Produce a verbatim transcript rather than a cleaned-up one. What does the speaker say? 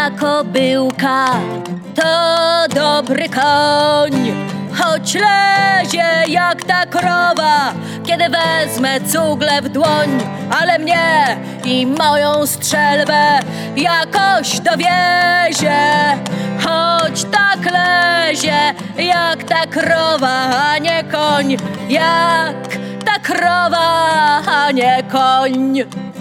ta kobyłka to dobry koń, choć lezie jak ta krowa, kiedy wezmę cugle w dłoń. Ale mnie i moją strzelbę jakoś dowiezie, choć tak lezie jak ta krowa, a nie koń. Jak ta krowa, a nie koń.